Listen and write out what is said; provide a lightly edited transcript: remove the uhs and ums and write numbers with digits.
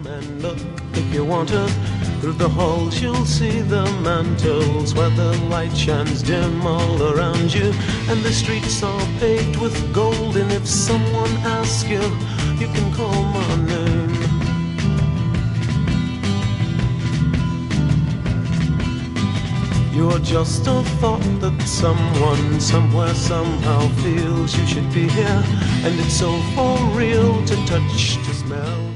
and look if you want to. Through the holes you'll see the mantles where the light shines dim all around you. And the streets are paved with gold, and if someone asks you, you can call my name. You're just a thought that someone, somewhere, somehow feels you should be here. And it's so for real to touch, to smell.